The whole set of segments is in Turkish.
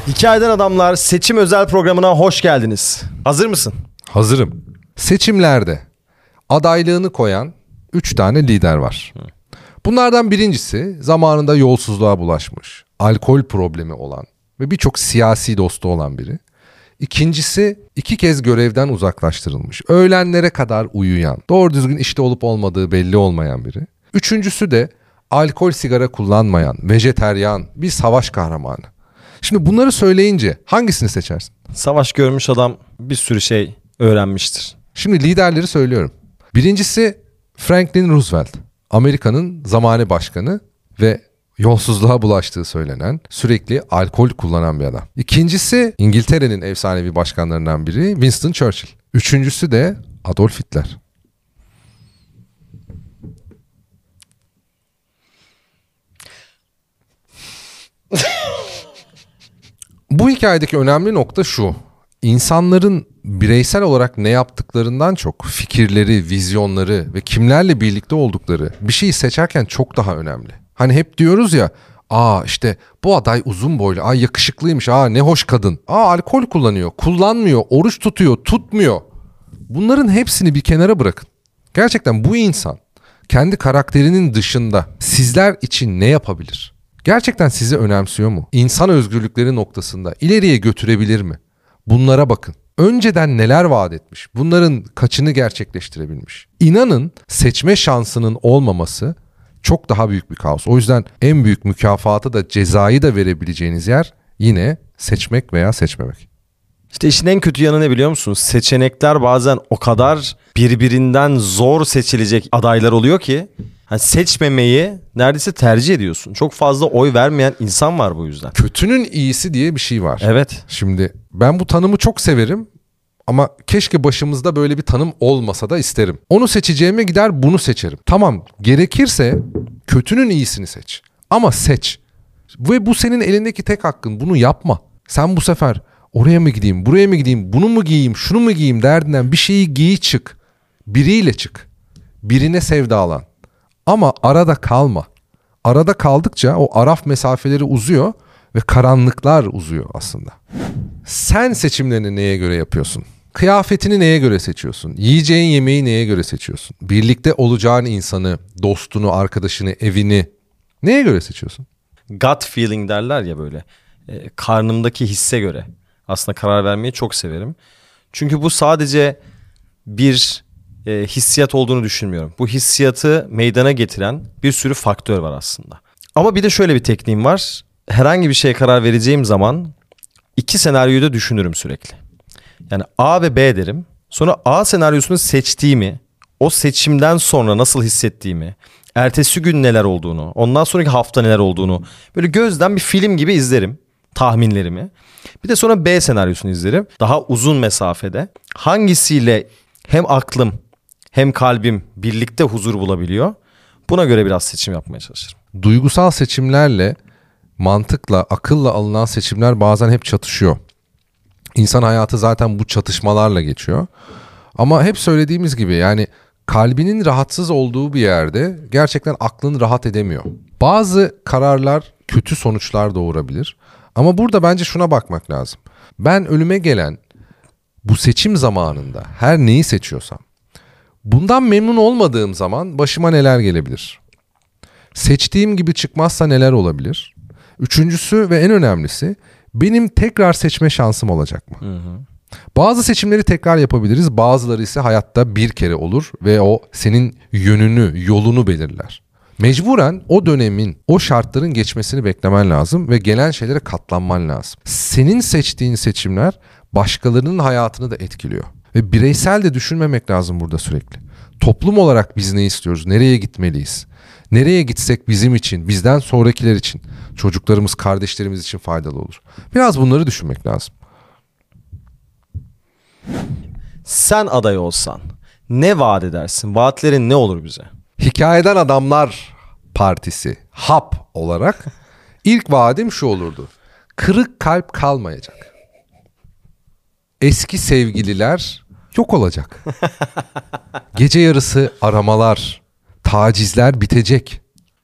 Hikayeden Adamlar seçim özel programına hoş geldiniz. Hazır mısın? Hazırım. Seçimlerde adaylığını koyan 3 tane lider var. Bunlardan birincisi zamanında yolsuzluğa bulaşmış, alkol problemi olan ve birçok siyasi dostu olan biri. İkincisi 2 kez görevden uzaklaştırılmış, öğlenlere kadar uyuyan, doğru düzgün işte olup olmadığı belli olmayan biri. Üçüncüsü de alkol sigara kullanmayan, vejeteryan, bir savaş kahramanı. Şimdi bunları söyleyince hangisini seçersin? Savaş görmüş adam bir sürü şey öğrenmiştir. Şimdi liderleri söylüyorum. Birincisi Franklin Roosevelt. Amerika'nın zamane başkanı ve yolsuzluğa bulaştığı söylenen, sürekli alkol kullanan bir adam. İkincisi İngiltere'nin efsanevi başkanlarından biri Winston Churchill. Üçüncüsü de Adolf Hitler. Bu hikayedeki önemli nokta şu. İnsanların bireysel olarak ne yaptıklarından çok fikirleri, vizyonları ve kimlerle birlikte oldukları bir şeyi seçerken çok daha önemli. Hani hep diyoruz ya, işte bu aday uzun boylu, yakışıklıymış, ne hoş kadın. Alkol kullanıyor, kullanmıyor, oruç tutuyor, tutmuyor. Bunların hepsini bir kenara bırakın. Gerçekten bu insan kendi karakterinin dışında sizler için ne yapabilir? Gerçekten sizi önemsiyor mu? İnsan özgürlükleri noktasında ileriye götürebilir mi? Bunlara bakın. Önceden neler vaat etmiş? Bunların kaçını gerçekleştirebilmiş? İnanın seçme şansının olmaması çok daha büyük bir kaos. O yüzden en büyük mükafatı da cezayı da verebileceğiniz yer yine seçmek veya seçmemek. İşte işin en kötü yanı ne biliyor musunuz? Seçenekler bazen o kadar birbirinden zor seçilecek adaylar oluyor ki seçmemeyi neredeyse tercih ediyorsun. Çok fazla oy vermeyen insan var bu yüzden. Kötünün iyisi diye bir şey var. Evet. Şimdi ben bu tanımı çok severim ama keşke başımızda böyle bir tanım olmasa da isterim. Onu seçeceğime gider bunu seçerim. Tamam, gerekirse kötünün iyisini seç. Ama seç. Ve bu senin elindeki tek hakkın. Bunu yapma. Sen bu sefer oraya mı gideyim, buraya mı gideyim, bunu mu giyeyim, şunu mu giyeyim derdinden bir şeyi giy çık. Biriyle çık. Birine sevdalan. Ama arada kalma. Arada kaldıkça o araf mesafeleri uzuyor ve karanlıklar uzuyor aslında. Sen seçimlerini neye göre yapıyorsun? Kıyafetini neye göre seçiyorsun? Yiyeceğin yemeği neye göre seçiyorsun? Birlikte olacağın insanı, dostunu, arkadaşını, evini neye göre seçiyorsun? Gut feeling derler ya böyle. Karnımdaki hisse göre. Aslında karar vermeyi çok severim. Çünkü bu sadece bir hissiyat olduğunu düşünmüyorum. Bu hissiyatı meydana getiren bir sürü faktör var aslında. Ama bir de şöyle bir tekniğim var. Herhangi bir şeye karar vereceğim zaman 2 senaryoyu da düşünürüm sürekli. Yani A ve B derim. Sonra A senaryosunu seçtiğimi, o seçimden sonra nasıl hissettiğimi, ertesi gün neler olduğunu, ondan sonraki hafta neler olduğunu böyle gözden bir film gibi izlerim tahminlerimi. Bir de sonra B senaryosunu izlerim. Daha uzun mesafede hangisiyle hem aklım hem kalbim birlikte huzur bulabiliyor. Buna göre biraz seçim yapmaya çalışırım. Duygusal seçimlerle, mantıkla, akılla alınan seçimler bazen hep çatışıyor. İnsan hayatı zaten bu çatışmalarla geçiyor. Ama hep söylediğimiz gibi yani kalbinin rahatsız olduğu bir yerde gerçekten aklın rahat edemiyor. Bazı kararlar kötü sonuçlar doğurabilir. Ama burada bence şuna bakmak lazım. Ben ölüme gelen bu seçim zamanında her neyi seçiyorsam, bundan memnun olmadığım zaman başıma neler gelebilir? Seçtiğim gibi çıkmazsa neler olabilir? Üçüncüsü ve en önemlisi benim tekrar seçme şansım olacak mı? Bazı seçimleri tekrar yapabiliriz, bazıları ise hayatta bir kere olur ve o senin yönünü, yolunu belirler. Mecburen o dönemin, o şartların geçmesini beklemen lazım ve gelen şeylere katlanman lazım. Senin seçtiğin seçimler başkalarının hayatını da etkiliyor. Ve bireysel de düşünmemek lazım burada sürekli. Toplum olarak biz ne istiyoruz? Nereye gitmeliyiz? Nereye gitsek bizim için, bizden sonrakiler için, çocuklarımız, kardeşlerimiz için faydalı olur. Biraz bunları düşünmek lazım. Sen aday olsan ne vaat edersin? Vaatlerin ne olur bize? Hikayeden Adamlar Partisi, HAP olarak ilk vaadim şu olurdu. Kırık kalp kalmayacak. Eski sevgililer yok olacak. Gece yarısı aramalar, tacizler bitecek.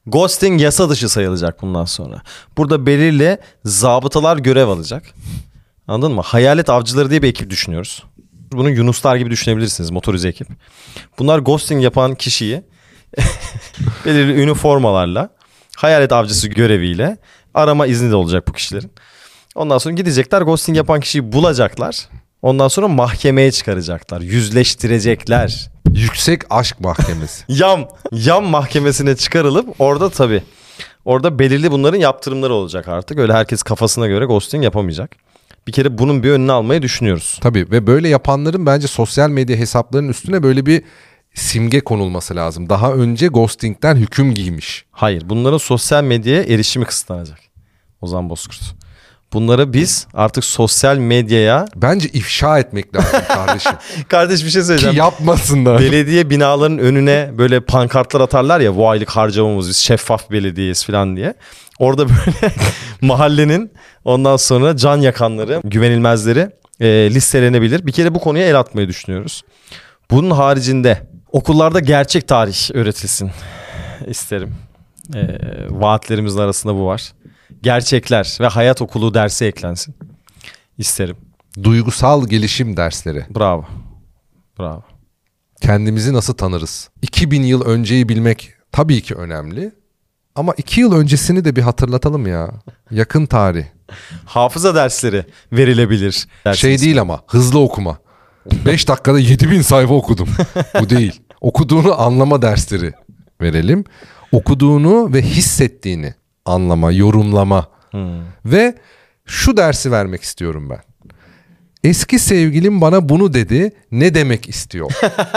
Ghosting yasa dışı sayılacak bundan sonra. Burada belirli zabıtalar görev alacak. Anladın mı? Hayalet avcıları diye bir ekip düşünüyoruz. Bunu Yunuslar gibi düşünebilirsiniz, motorize ekip. Bunlar ghosting yapan kişiyi belirli üniformalarla, hayalet avcısı göreviyle arama izni de olacak bu kişilerin. Ondan sonra gidecekler, ghosting yapan kişiyi bulacaklar. Ondan sonra mahkemeye çıkaracaklar, yüzleştirecekler. Yüksek aşk mahkemesi. Yam mahkemesine çıkarılıp orada tabii. Orada belirli bunların yaptırımları olacak artık. Öyle herkes kafasına göre ghosting yapamayacak. Bir kere bunun bir önünü almayı düşünüyoruz. Tabii ve böyle yapanların bence sosyal medya hesaplarının üstüne böyle bir simge konulması lazım. Daha önce ghosting'den hüküm giymiş. Hayır, bunların sosyal medyaya erişimi kısıtlanacak. Ozan Bozkurt. Bunları biz artık sosyal medyaya... Bence ifşa etmek lazım kardeşim. Kardeş bir şey Ki söyleyeceğim. yapmasınlar. Belediye binalarının önüne böyle pankartlar atarlar ya, bu aylık harcamamız, biz şeffaf belediyeyiz falan diye. Orada böyle mahallenin ondan sonra can yakanları, güvenilmezleri listelenebilir. Bir kere bu konuya el atmayı düşünüyoruz. Bunun haricinde okullarda gerçek tarih öğretilsin isterim. Vaatlerimizin arasında bu var. Gerçekler ve hayat okulu dersi eklensin isterim. Duygusal gelişim dersleri. Bravo. Bravo. Kendimizi nasıl tanırız? 2000 yıl önceyi bilmek tabii ki önemli. Ama 2 yıl öncesini de bir hatırlatalım ya. Yakın tarih. Hafıza dersleri verilebilir. Şey değil ama hızlı okuma. 5 dakikada 7000 sayfa okudum. Bu değil. Okuduğunu anlama dersleri verelim. Okuduğunu ve hissettiğini anlama, yorumlama. Ve şu dersi vermek istiyorum ben. Eski sevgilim bana bunu dedi. Ne demek istiyor?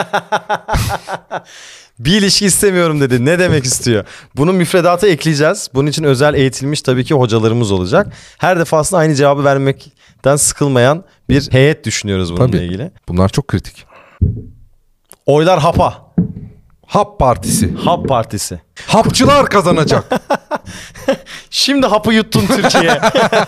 Bir ilişki istemiyorum dedi. Ne demek istiyor? Bunu müfredata ekleyeceğiz. Bunun için özel eğitilmiş tabii ki hocalarımız olacak. Her defasında aynı cevabı vermekten sıkılmayan bir heyet düşünüyoruz bununla Tabii. ilgili. Bunlar çok kritik. Oylar HAP'a. Hap Partisi. HAP Partisi. Hapçılar kazanacak. Şimdi hapı yuttun Türkiye.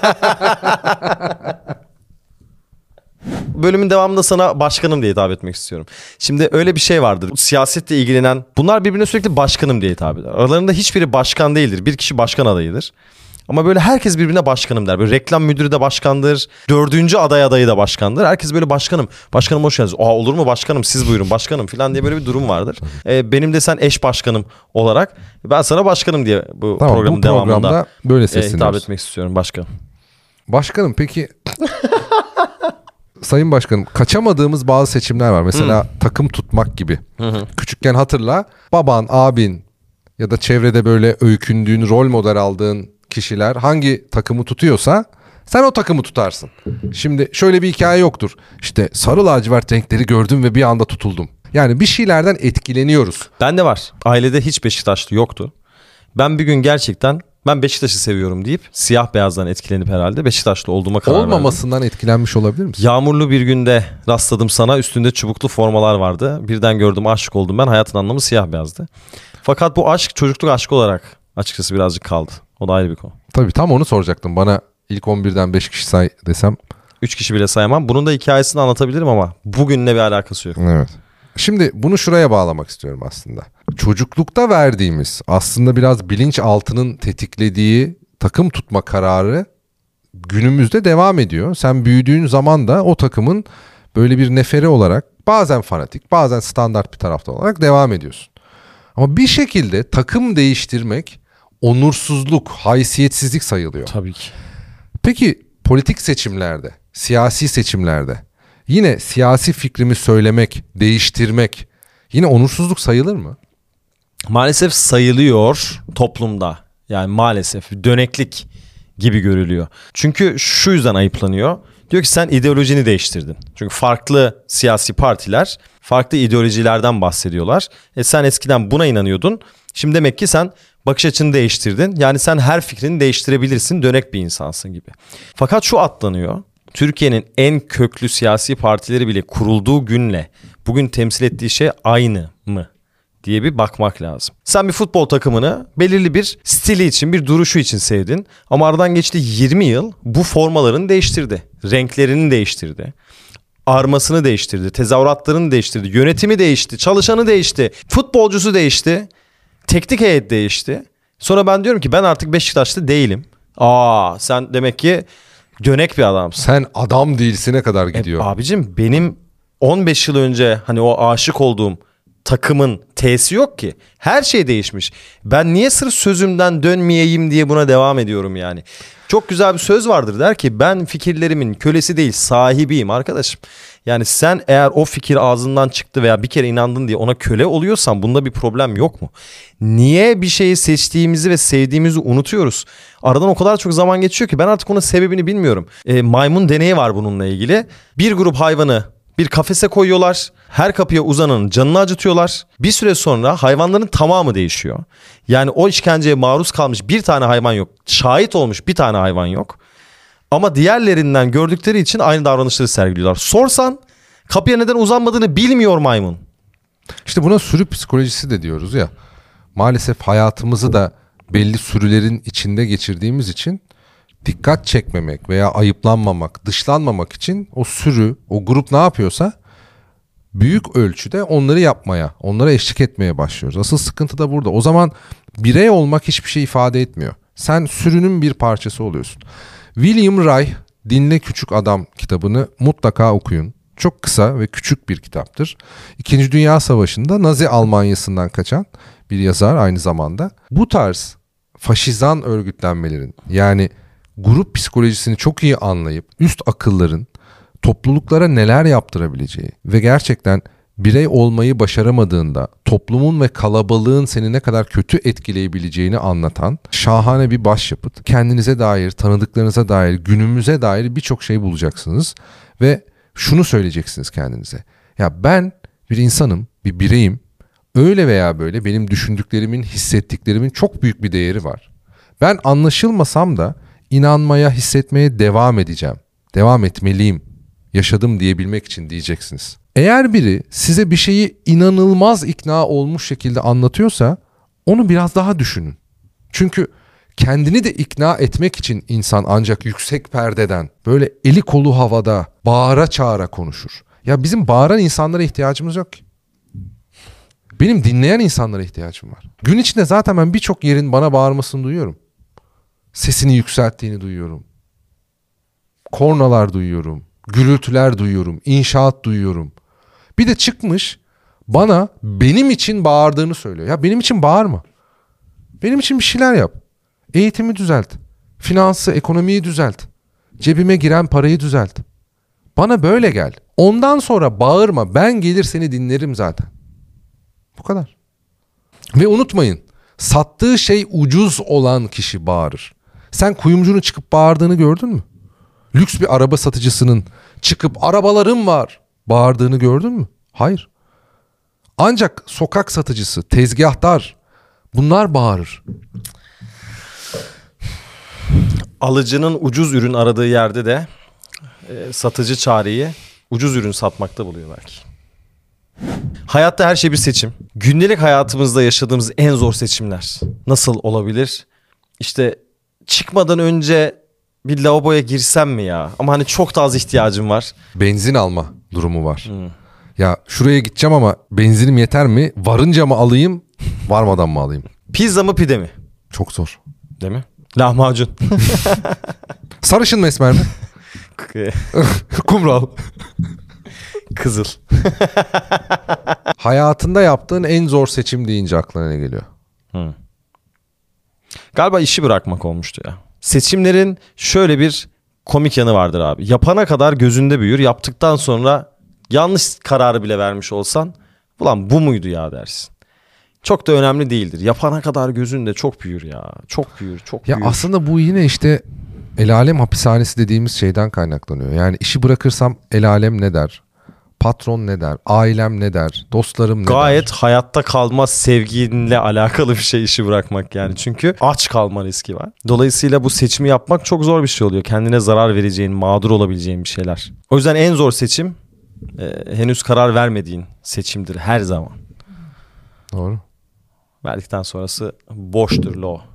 Bölümün devamında sana başkanım diye hitap etmek istiyorum. Şimdi öyle bir şey vardır. Siyasetle ilgilenen, bunlar birbirine sürekli başkanım diye hitap eder. Aralarında hiçbiri başkan değildir. Bir kişi başkan adayıdır. Ama böyle herkes birbirine başkanım der. Böyle reklam müdürü de başkandır. 4. adayı da başkandır. Herkes böyle başkanım. Başkanım hoş geldiniz. Aa, olur mu başkanım, siz buyurun başkanım falan diye böyle bir durum vardır. Benim de sen eş başkanım olarak ben sana başkanım diye bu Tamam, programın bu programda devamında böyle hitap sesleniyoruz. etmek istiyorum başkanım. Başkanım peki... Sayın Başkanım, kaçamadığımız bazı seçimler var. Mesela takım tutmak gibi. Küçükken hatırla, baban, abin ya da çevrede böyle öykündüğün, rol model aldığın kişiler hangi takımı tutuyorsa sen o takımı tutarsın. Şimdi şöyle bir hikaye yoktur. İşte sarı lacivert renkleri gördüm ve bir anda tutuldum. Yani bir şeylerden etkileniyoruz. Bende var. Ailede hiç Beşiktaşlı yoktu. Ben bir gün gerçekten ben Beşiktaş'ı seviyorum deyip siyah beyazdan etkilenip herhalde Beşiktaşlı olduğuma karar verdim. Olmamasından etkilenmiş olabilir misin? Yağmurlu bir günde rastladım sana. Üstünde çubuklu formalar vardı. Birden gördüm, aşık oldum ben. Hayatın anlamı siyah beyazdı. Fakat bu aşk çocukluk aşkı olarak açıkçası birazcık kaldı. O da ayrı bir konu. Tabii tam onu soracaktım. Bana ilk 11'den 5 kişi say desem. 3 kişi bile sayamam. Bunun da hikayesini anlatabilirim ama bugünle bir alakası yok. Evet. Şimdi bunu şuraya bağlamak istiyorum aslında. Çocuklukta verdiğimiz aslında biraz bilinçaltının tetiklediği takım tutma kararı günümüzde devam ediyor. Sen büyüdüğün zaman da o takımın böyle bir neferi olarak bazen fanatik, bazen standart bir taraftar olarak devam ediyorsun. Ama bir şekilde takım değiştirmek onursuzluk, haysiyetsizlik sayılıyor. Tabii ki. Peki politik seçimlerde, siyasi seçimlerde yine siyasi fikrimi söylemek, değiştirmek yine onursuzluk sayılır mı? Maalesef sayılıyor toplumda. Yani maalesef döneklik gibi görülüyor. Çünkü şu yüzden ayıplanıyor. Diyor ki sen ideolojini değiştirdin. Çünkü farklı siyasi partiler farklı ideolojilerden bahsediyorlar. Sen eskiden buna inanıyordun. Şimdi demek ki sen bakış açını değiştirdin. Yani sen her fikrini değiştirebilirsin. Dönek bir insansın gibi. Fakat şu atlanıyor. Türkiye'nin en köklü siyasi partileri bile kurulduğu günle bugün temsil ettiği şey aynı mı diye bir bakmak lazım. Sen bir futbol takımını belirli bir stili için, bir duruşu için sevdin. Ama aradan geçti 20 yıl, bu formalarını değiştirdi. Renklerini değiştirdi. Armasını değiştirdi. Tezahüratlarını değiştirdi. Yönetimi değişti. Çalışanı değişti. Futbolcusu değişti. Teknik heyet değişti. Sonra ben diyorum ki ben artık Beşiktaşlı değilim. Sen demek ki dönek bir adamsın. Sen adam değilsine kadar gidiyor. Abicim benim 15 yıl önce hani o aşık olduğum takımın T'si yok ki. Her şey değişmiş. Ben niye sırf sözümden dönmeyeyim diye buna devam ediyorum yani. Çok güzel bir söz vardır, der ki ben fikirlerimin kölesi değil sahibiyim arkadaşım. Yani sen eğer o fikir ağzından çıktı veya bir kere inandın diye ona köle oluyorsan bunda bir problem yok mu? Niye bir şeyi seçtiğimizi ve sevdiğimizi unutuyoruz? Aradan o kadar çok zaman geçiyor ki ben artık onun sebebini bilmiyorum. Maymun deneyi var bununla ilgili. Bir grup hayvanı bir kafese koyuyorlar. Her kapıya uzananın canını acıtıyorlar. Bir süre sonra hayvanların tamamı değişiyor. Yani o işkenceye maruz kalmış bir tane hayvan yok. Şahit olmuş bir tane hayvan yok. Ama diğerlerinden gördükleri için aynı davranışları sergiliyorlar. Sorsan kapıya neden uzanmadığını bilmiyor maymun. İşte buna sürü psikolojisi de diyoruz ya. Maalesef hayatımızı da belli sürülerin içinde geçirdiğimiz için dikkat çekmemek veya ayıplanmamak, dışlanmamak için o sürü, o grup ne yapıyorsa büyük ölçüde onları yapmaya, onlara eşlik etmeye başlıyoruz. Asıl sıkıntı da burada. O zaman birey olmak hiçbir şey ifade etmiyor. Sen sürünün bir parçası oluyorsun. William Reich Dinle Küçük Adam kitabını mutlaka okuyun. Çok kısa ve küçük bir kitaptır. İkinci Dünya Savaşı'nda Nazi Almanyası'ndan kaçan bir yazar aynı zamanda. Bu tarz faşizan örgütlenmelerin, yani grup psikolojisini çok iyi anlayıp üst akılların topluluklara neler yaptırabileceği ve gerçekten birey olmayı başaramadığında toplumun ve kalabalığın seni ne kadar kötü etkileyebileceğini anlatan şahane bir başyapıt. Kendinize dair, tanıdıklarınıza dair, günümüze dair birçok şey bulacaksınız ve şunu söyleyeceksiniz kendinize. Ya ben bir insanım, bir bireyim. Öyle veya böyle benim düşündüklerimin, hissettiklerimin çok büyük bir değeri var. Ben anlaşılmasam da inanmaya, hissetmeye devam edeceğim. Devam etmeliyim. Yaşadım diyebilmek için diyeceksiniz. Eğer biri size bir şeyi inanılmaz ikna olmuş şekilde anlatıyorsa onu biraz daha düşünün. Çünkü kendini de ikna etmek için insan ancak yüksek perdeden böyle eli kolu havada bağıra çağıra konuşur. Ya bizim bağıran insanlara ihtiyacımız yok ki. Benim dinleyen insanlara ihtiyacım var. Gün içinde zaten ben birçok yerin bana bağırmasını duyuyorum. Sesini yükselttiğini duyuyorum. Kornalar duyuyorum. Gürültüler duyuyorum. İnşaat duyuyorum. Bir de çıkmış bana benim için bağırdığını söylüyor. Ya benim için bağırma. Benim için bir şeyler yap. Eğitimi düzelt. Finansı, ekonomiyi düzelt. Cebime giren parayı düzelt. Bana böyle gel. Ondan sonra bağırma. Ben gelir seni dinlerim zaten. Bu kadar. Ve unutmayın. Sattığı şey ucuz olan kişi bağırır. Sen kuyumcunun çıkıp bağırdığını gördün mü? Lüks bir araba satıcısının çıkıp arabalarım var bağırdığını gördün mü? Hayır. Ancak sokak satıcısı, tezgahtar bunlar bağırır. Alıcının ucuz ürün aradığı yerde de satıcı çareyi ucuz ürün satmakta buluyor belki. Hayatta her şey bir seçim. Gündelik hayatımızda yaşadığımız en zor seçimler nasıl olabilir? İşte çıkmadan önce bir lavaboya girsem mi ya? Ama hani çok da az ihtiyacım var. Benzin alma durumu var. Ya şuraya gideceğim ama benzinim yeter mi? Varınca mı alayım, varmadan mı alayım? Pizza mı pide mi? Çok zor. Değil mi? Lahmacun. Sarışın mı esmer mi? Kumral. Kızıl. Hayatında yaptığın en zor seçim deyince aklına ne geliyor? Galiba işi bırakmak olmuştu ya. Seçimlerin şöyle bir komik yanı vardır abi. Yapana kadar gözünde büyür. Yaptıktan sonra yanlış kararı bile vermiş olsan ulan bu muydu ya dersin. Çok da önemli değildir. Yapana kadar gözünde çok büyür ya. Çok büyür, çok büyür. Ya aslında bu yine işte el alem hapishanesi dediğimiz şeyden kaynaklanıyor. Yani işi bırakırsam el alem ne der? Patron ne der? Ailem ne der? Dostlarım ne der? Gayet hayatta kalma sevginle alakalı bir şey işi bırakmak yani. Çünkü aç kalma riski var. Dolayısıyla bu seçimi yapmak çok zor bir şey oluyor. Kendine zarar vereceğin, mağdur olabileceğin bir şeyler. O yüzden en zor seçim henüz karar vermediğin seçimdir her zaman. Doğru. Verdikten sonrası boştur, low.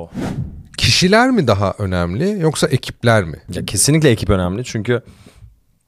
Kişiler mi daha önemli yoksa ekipler mi? Ya kesinlikle ekip önemli çünkü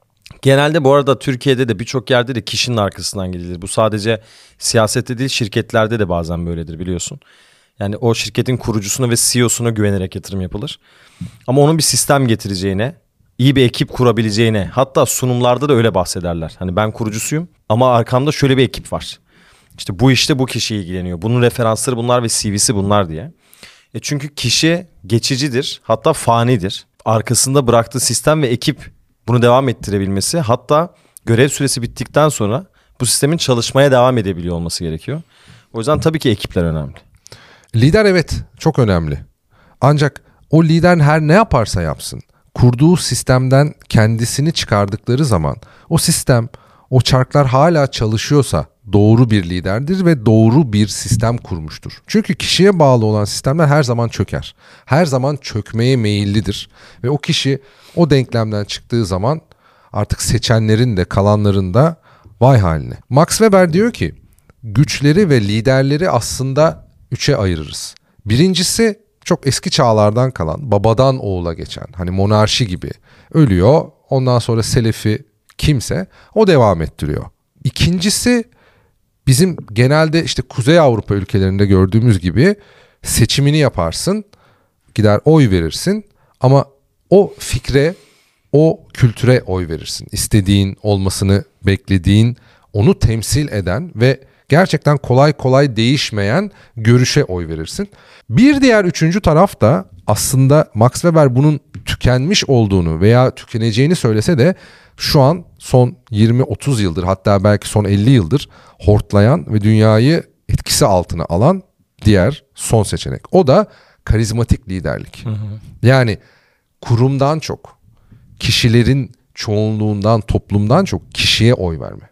Genelde bu arada Türkiye'de de birçok yerde de kişinin arkasından gidilir. Bu sadece siyasette değil, şirketlerde de bazen böyledir, biliyorsun. Yani o şirketin kurucusuna ve CEO'suna güvenerek yatırım yapılır. Ama onun bir sistem getireceğine, iyi bir ekip kurabileceğine, hatta sunumlarda da öyle bahsederler. Hani ben kurucusuyum ama arkamda şöyle bir ekip var. İşte bu işte bu kişi ilgileniyor. Bunun referansları bunlar ve CV'si bunlar diye. Çünkü kişi geçicidir, hatta fanidir. Arkasında bıraktığı sistem ve ekip bunu devam ettirebilmesi, hatta görev süresi bittikten sonra bu sistemin çalışmaya devam edebiliyor olması gerekiyor. O yüzden tabii ki ekipler önemli. Lider evet çok önemli. Ancak o lider her ne yaparsa yapsın, kurduğu sistemden kendisini çıkardıkları zaman o sistem, o çarklar hala çalışıyorsa doğru bir liderdir ve doğru bir sistem kurmuştur. Çünkü kişiye bağlı olan sistemler her zaman çöker. Her zaman çökmeye meyillidir. Ve o kişi o denklemden çıktığı zaman artık seçenlerin de kalanların da vay haline. Max Weber diyor ki güçleri ve liderleri aslında 3'e ayırırız. Birincisi çok eski çağlardan kalan, babadan oğula geçen, hani monarşi gibi ölüyor. Ondan sonra selefi kimse o devam ettiriyor. İkincisi bizim genelde işte Kuzey Avrupa ülkelerinde gördüğümüz gibi seçimini yaparsın, gider oy verirsin ama o fikre, o kültüre oy verirsin. İstediğin, olmasını beklediğin, onu temsil eden ve gerçekten kolay kolay değişmeyen görüşe oy verirsin. Bir diğer üçüncü taraf da aslında Max Weber bunun tükenmiş olduğunu veya tükeneceğini söylese de şu an son 20-30 yıldır, hatta belki son 50 yıldır hortlayan ve dünyayı etkisi altına alan diğer son seçenek. O da karizmatik liderlik. Hı hı. Yani kurumdan çok, kişilerin çoğunluğundan, toplumdan çok kişiye oy verme.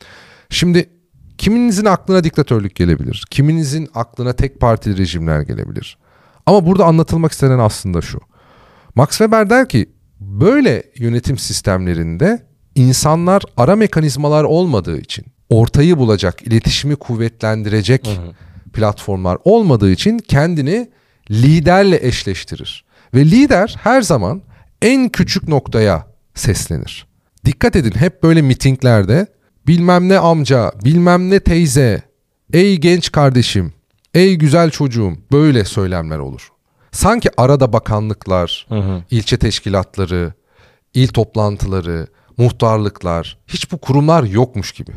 Şimdi kiminizin aklına diktatörlük gelebilir, kiminizin aklına tek partili rejimler gelebilir. Ama burada anlatılmak istenen aslında şu. Max Weber der ki böyle yönetim sistemlerinde insanlar ara mekanizmalar olmadığı için, ortayı bulacak, iletişimi kuvvetlendirecek platformlar olmadığı için kendini liderle eşleştirir. Ve lider her zaman en küçük noktaya seslenir. Dikkat edin, hep böyle mitinglerde bilmem ne amca, bilmem ne teyze, ey genç kardeşim, ey güzel çocuğum, böyle söylemler olur. Sanki arada bakanlıklar, ilçe teşkilatları, il toplantıları, muhtarlıklar, hiç bu kurumlar yokmuş gibi.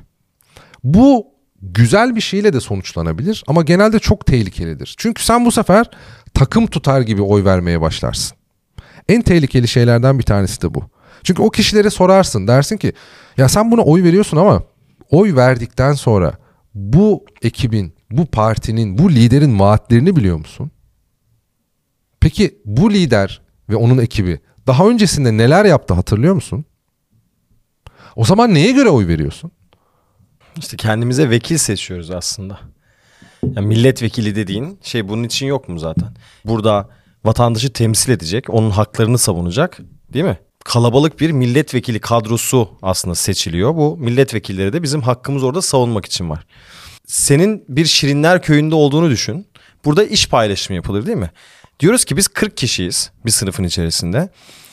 Bu güzel bir şeyle de sonuçlanabilir ama genelde çok tehlikelidir. Çünkü sen bu sefer takım tutar gibi oy vermeye başlarsın. En tehlikeli şeylerden bir tanesi de bu. Çünkü o kişilere sorarsın, dersin ki ya sen buna oy veriyorsun ama oy verdikten sonra bu ekibin, bu partinin, bu liderin vaatlerini biliyor musun? Peki bu lider ve onun ekibi daha öncesinde neler yaptı hatırlıyor musun? O zaman neye göre oy veriyorsun? İşte kendimize vekil seçiyoruz aslında. Yani milletvekili dediğin şey bunun için yok mu zaten? Burada vatandaşı temsil edecek, onun haklarını savunacak, değil mi? Kalabalık bir milletvekili kadrosu aslında seçiliyor. Bu milletvekilleri de bizim hakkımız orada savunmak için var. Senin bir Şirinler Köyü'nde olduğunu düşün. Burada iş paylaşımı yapılır, değil mi? Diyoruz ki biz 40 kişiyiz bir sınıfın içerisinde.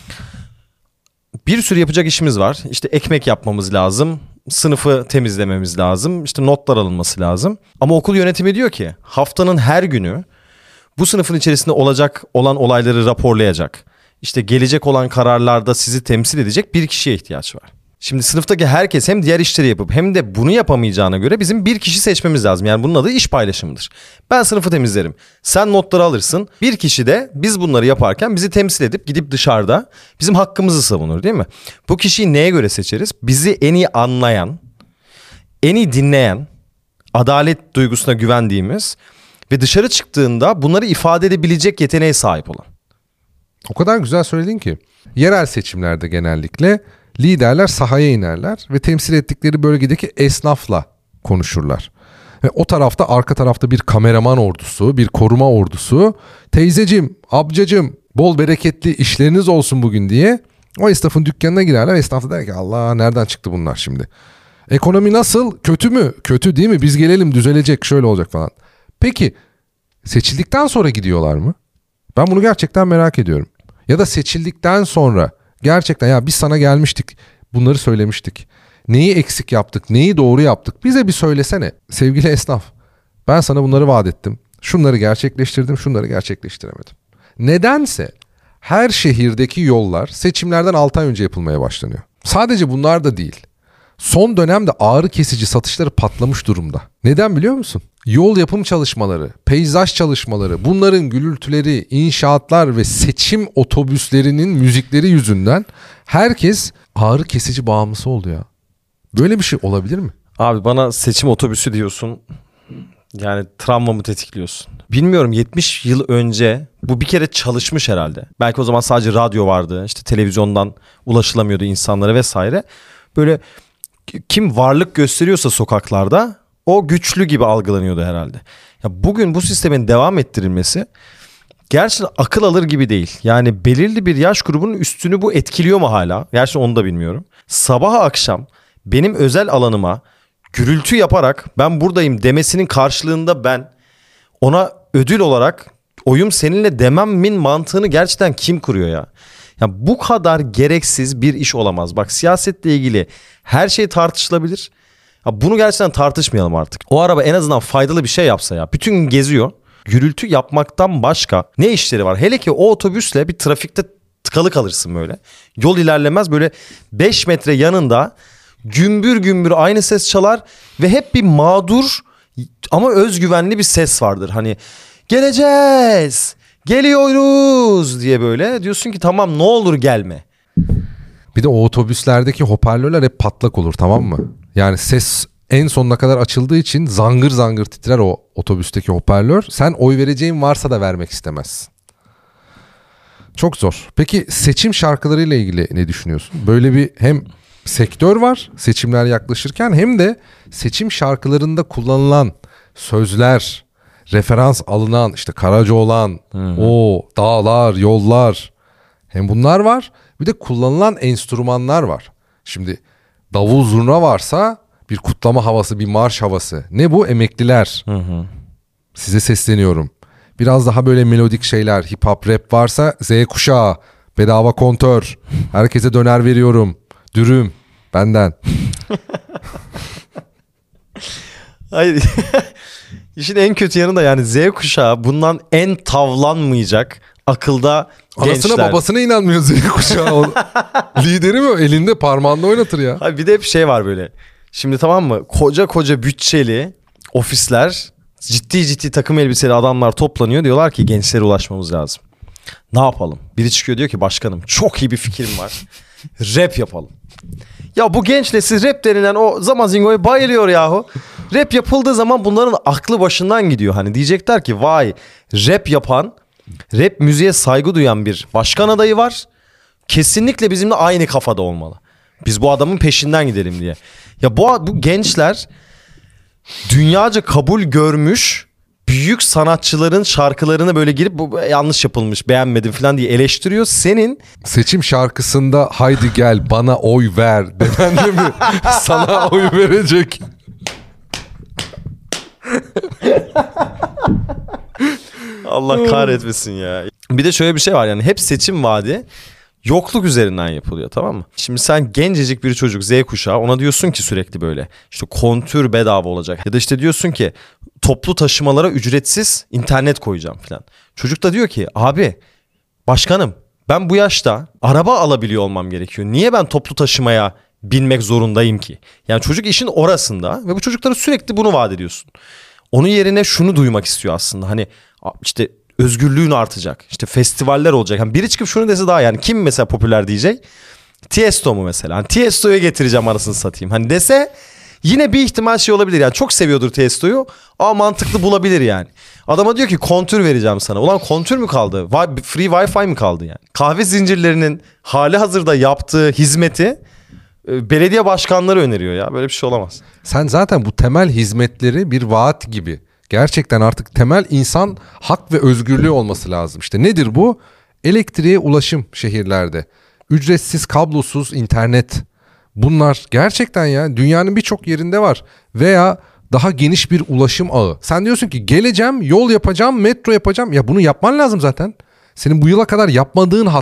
Bir sürü yapacak işimiz var. İşte ekmek yapmamız lazım. Sınıfı temizlememiz lazım. İşte notlar alınması lazım. Ama okul yönetimi diyor ki haftanın her günü bu sınıfın içerisinde olacak olan olayları raporlayacak. İşte gelecek olan kararlarda sizi temsil edecek bir kişiye ihtiyaç var. Şimdi sınıftaki herkes hem diğer işleri yapıp hem de bunu yapamayacağına göre bizim bir kişi seçmemiz lazım. Yani bunun adı iş paylaşımıdır. Ben sınıfı temizlerim. Sen notları alırsın. Bir kişi de biz bunları yaparken bizi temsil edip gidip dışarıda bizim hakkımızı savunur, değil mi? Bu kişiyi neye göre seçeriz? Bizi en iyi anlayan, en iyi dinleyen, adalet duygusuna güvendiğimiz ve dışarı çıktığında bunları ifade edebilecek yeteneğe sahip olan. O kadar güzel söyledin ki. Yerel seçimlerde genellikle liderler sahaya inerler ve temsil ettikleri bölgedeki esnafla konuşurlar. Ve o tarafta, arka tarafta bir kameraman ordusu, bir koruma ordusu, teyzecim, amcacım, bol bereketli işleriniz olsun bugün diye o esnafın dükkanına girerler. Esnaf da der ki Allah, nereden çıktı bunlar şimdi? Ekonomi nasıl? Kötü mü? Kötü değil mi? Biz gelelim, düzelecek, şöyle olacak falan. Peki seçildikten sonra gidiyorlar mı? Ben bunu gerçekten merak ediyorum. Ya da seçildikten sonra gerçekten ya biz sana gelmiştik, Bunları söylemiştik. Neyi eksik yaptık, neyi doğru yaptık? Bize bir söylesene. Sevgili esnaf, ben sana bunları vaat ettim. Şunları gerçekleştirdim, şunları gerçekleştiremedim. Nedense her şehirdeki yollar seçimlerden 6 ay önce yapılmaya başlanıyor. Sadece bunlar da değil. Son dönemde ağrı kesici satışları patlamış durumda. Neden biliyor musun? Yol yapım çalışmaları, peyzaj çalışmaları, bunların gürültüleri, inşaatlar ve seçim otobüslerinin müzikleri yüzünden herkes ağrı kesici bağımlısı oldu ya. Böyle bir şey olabilir mi? Abi bana seçim otobüsü diyorsun. Yani travmamı tetikliyorsun. Bilmiyorum, 70 yıl önce bu bir kere çalışmış herhalde. Belki o zaman sadece radyo vardı. İşte televizyondan ulaşılamıyordu insanlara vesaire. Böyle kim varlık gösteriyorsa sokaklarda o güçlü gibi algılanıyordu herhalde. Ya bugün bu sistemin devam ettirilmesi gerçekten akıl alır gibi değil. Yani belirli bir yaş grubunun üstünü bu etkiliyor mu hala? Gerçekten onu da bilmiyorum. Sabah akşam benim özel alanıma gürültü yaparak ben buradayım demesinin karşılığında ben ona ödül olarak oyum seninle dememin mantığını gerçekten kim kuruyor ya? Ya bu kadar gereksiz bir iş olamaz. Bak, siyasetle ilgili her şey tartışılabilir. Ya bunu gerçekten tartışmayalım artık. O araba en azından faydalı bir şey yapsa ya. Bütün gün geziyor. Gürültü yapmaktan başka ne işleri var? Hele ki o otobüsle bir trafikte tıkalı kalırsın böyle. Yol ilerlemez, böyle 5 metre yanında gümbür gümbür aynı ses çalar ve hep bir mağdur ama özgüvenli bir ses vardır. Hani geleceğiz, geliyoruz diye böyle diyorsun ki tamam, ne olur gelme. Bir de o otobüslerdeki hoparlörler hep patlak olur, tamam mı? Yani ses en sonuna kadar açıldığı için zangır zangır titrer o otobüsteki hoparlör. Sen oy vereceğin varsa da vermek istemezsin. Çok zor. Peki seçim şarkılarıyla ilgili ne düşünüyorsun? Böyle bir hem sektör var seçimler yaklaşırken, hem de seçim şarkılarında kullanılan sözler, referans alınan işte Karacaoğlan, o dağlar, yollar, hem bunlar var. Bir de kullanılan enstrümanlar var. Şimdi davul zurna varsa bir kutlama havası, bir marş havası. Ne bu? Emekliler. Size sesleniyorum. Biraz daha böyle melodik şeyler, hip hop, rap varsa Z kuşağı, bedava kontör, herkese döner veriyorum, dürüm benden. Hayır. İşin en kötü yanı da yani Z kuşağı bundan en tavlanmayacak akılda Anasına gençler. babasına inanmıyor Z kuşağı. Lideri mi? Elinde parmağında oynatır ya. Hayır, bir de hep şey var böyle. Şimdi tamam mı? Koca koca bütçeli ofisler, ciddi ciddi takım elbiseli adamlar toplanıyor. Diyorlar ki gençlere ulaşmamız lazım. Ne yapalım? Biri çıkıyor diyor ki başkanım çok iyi bir fikrim var. Rap yapalım. Ya bu genç nesil rap denilen o zamazingoya bayılıyor yahu. Rap yapıldığı zaman bunların aklı başından gidiyor. Hani diyecekler ki vay, rap yapan, rap müziğe saygı duyan bir başkan adayı var. Kesinlikle bizimle aynı kafada olmalı. Biz bu adamın peşinden gidelim diye. Ya bu gençler dünyaca kabul görmüş büyük sanatçıların şarkılarını böyle girip bu yanlış yapılmış, beğenmedim falan diye eleştiriyor. Senin seçim şarkısında haydi gel bana oy ver demen de mi sana oy verecek? Allah kahretmesin ya. Bir de şöyle bir şey var, yani hep seçim vaadi yokluk üzerinden yapılıyor, tamam mı? Şimdi sen gencecik bir çocuk, Z kuşağı, ona diyorsun ki sürekli böyle işte kontür bedava olacak. Ya da işte diyorsun ki toplu taşımalara ücretsiz internet koyacağım falan. Çocuk da diyor ki abi başkanım ben bu yaşta araba alabiliyor olmam gerekiyor. Niye ben toplu taşımaya binmek zorundayım ki? Yani çocuk işin orasında ve bu çocuklara sürekli bunu vaat ediyorsun. Onun yerine şunu duymak istiyor aslında, hani işte özgürlüğün artacak. İşte festivaller olacak. Yani biri çıkıp şunu dese daha, yani kim mesela popüler diyecek? Tiesto mu mesela? Hani Tiesto'ya getireceğim anasını satayım. Hani dese yine bir ihtimal şey olabilir. Yani çok seviyordur Tiesto'yu ama mantıklı bulabilir yani. Adama diyor ki kontür vereceğim sana. Ulan kontür mü kaldı? Free Wi-Fi mi kaldı yani? Kahve zincirlerinin hali hazırda yaptığı hizmeti belediye başkanları öneriyor ya. Böyle bir şey olamaz. Sen zaten bu temel hizmetleri bir vaat gibi. Gerçekten artık temel insan hak ve özgürlüğü olması lazım. İşte nedir bu? Elektriğe ulaşım şehirlerde. Ücretsiz kablosuz internet. Bunlar gerçekten ya dünyanın birçok yerinde var. Veya daha geniş bir ulaşım ağı. Sen diyorsun ki geleceğim, yol yapacağım, metro yapacağım. Ya bunu yapman lazım zaten. Senin bu yıla kadar yapmadığın hata.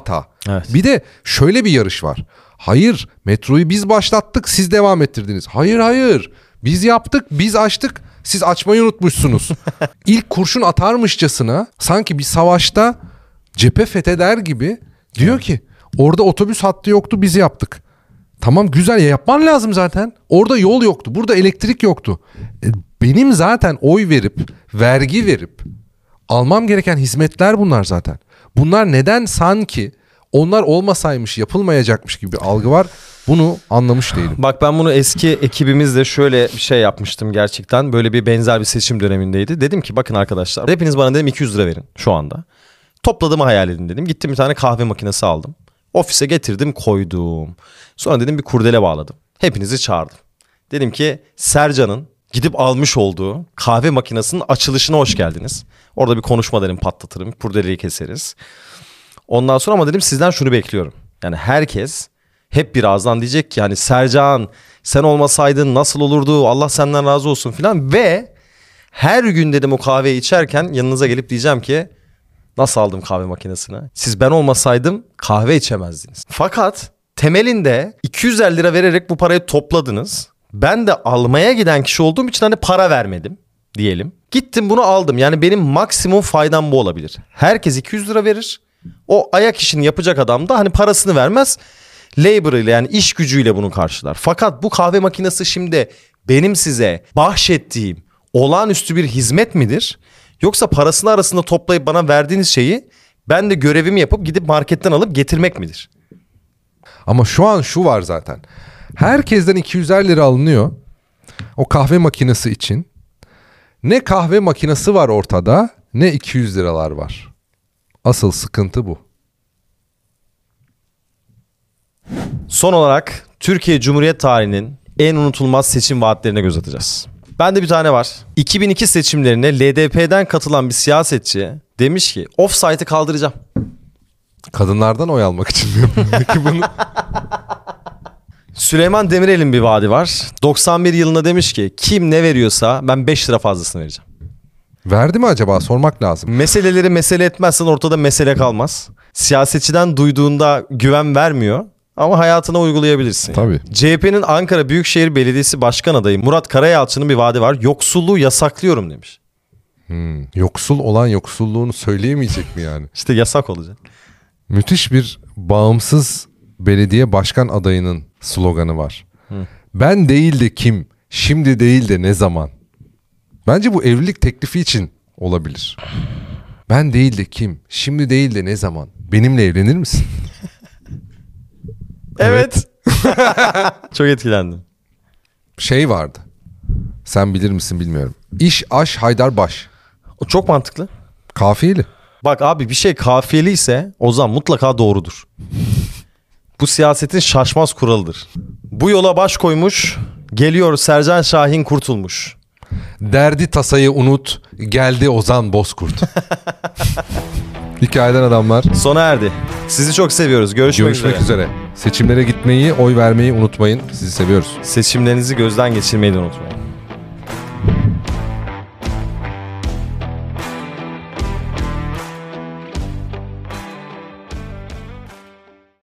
Evet. Bir de şöyle bir yarış var. Hayır, metroyu biz başlattık, siz devam ettirdiniz. Hayır. Biz yaptık, biz açtık. Siz açmayı unutmuşsunuz. İlk kurşun atarmışçasına sanki bir savaşta cephe fetheder gibi diyor ki orada otobüs hattı yoktu, biz yaptık. Tamam, güzel, ya yapman lazım zaten. Orada yol yoktu, burada elektrik yoktu. Benim zaten oy verip, vergi verip almam gereken hizmetler bunlar zaten. Bunlar neden sanki onlar olmasaymış yapılmayacakmış gibi bir algı var. Bunu anlamış değilim. Bak ben bunu eski ekibimizle şöyle bir şey yapmıştım gerçekten. Böyle bir benzer bir seçim dönemindeydi. Dedim ki bakın arkadaşlar, hepiniz bana dedim 200 lira verin şu anda. Topladığımı hayal edin dedim. Gittim bir tane kahve makinesi aldım. Ofise getirdim, koydum. Sonra dedim bir kurdele bağladım. Hepinizi çağırdım. Dedim ki Sercan'ın gidip almış olduğu kahve makinesinin açılışına hoş geldiniz. Orada bir konuşma dedim, patlatırım. Kurdeleyi keseriz. Ondan sonra ama dedim sizden şunu bekliyorum. Yani herkes hep bir ağızdan diyecek ki yani Sercan sen olmasaydın nasıl olurdu, Allah senden razı olsun filan. Ve her gün dedim o kahveyi içerken yanınıza gelip diyeceğim ki nasıl aldım kahve makinesini? Siz ben olmasaydım kahve içemezdiniz. Fakat temelinde 250 lira vererek bu parayı topladınız. Ben de almaya giden kişi olduğum için hani para vermedim diyelim. Gittim bunu aldım. Yani benim maksimum faydam bu olabilir. Herkes 200 lira verir. O ayak işini yapacak adam da hani parasını vermez. Labor ile yani iş gücüyle bunu karşılar. Fakat bu kahve makinesi şimdi benim size bahşettiğim olağanüstü bir hizmet midir? Yoksa parasını arasında toplayıp bana verdiğiniz şeyi ben de görevimi yapıp gidip marketten alıp getirmek midir? Ama şu an şu var zaten. Herkesten 250 lira alınıyor. O kahve makinesi için. Ne kahve makinesi var ortada, ne 200 liralar var. Asıl sıkıntı bu. Son olarak Türkiye Cumhuriyet tarihinin en unutulmaz seçim vaatlerine göz atacağız. Bende bir tane var. 2002 seçimlerine LDP'den katılan bir siyasetçi demiş ki offside'ı kaldıracağım. Kadınlardan oy almak için mi yapıyor peki bunu? Süleyman Demirel'in bir vaadi var. 91 yılında demiş ki kim ne veriyorsa ben 5 lira fazlasını vereceğim. Verdi mi acaba? Sormak lazım. Meseleleri mesele etmezsen ortada mesele kalmaz. Siyasetçiden duyduğunda güven vermiyor ama hayatına uygulayabilirsin. Tabii. CHP'nin Ankara Büyükşehir Belediyesi Başkan adayı Murat Karayalçı'nın bir vaadi var. Yoksulluğu yasaklıyorum demiş. Yoksul olan yoksulluğunu söyleyemeyecek mi yani? İşte yasak olacak. Müthiş bir bağımsız belediye başkan adayının sloganı var. Ben değil de kim, şimdi değil de ne zaman? Bence bu evlilik teklifi için olabilir. Ben değil de kim, şimdi değil de ne zaman? Benimle evlenir misin? Evet. Çok etkilendim. Şey vardı. Sen bilir misin bilmiyorum. İş, aş, Haydar, baş. O çok mantıklı. Kafiyeli. Bak abi bir şey kafiyeli ise o zaman mutlaka doğrudur. Bu siyasetin şaşmaz kuralıdır. Bu yola baş koymuş, geliyor Sercan Şahin Kurtulmuş. Derdi tasayı unut, geldi Ozan Bozkurt. Hikayeden adamlar. Sona erdi. Sizi çok seviyoruz. Görüşmek üzere. Seçimlere gitmeyi, oy vermeyi unutmayın. Sizi seviyoruz. Seçimlerinizi gözden geçirmeyi de unutmayın.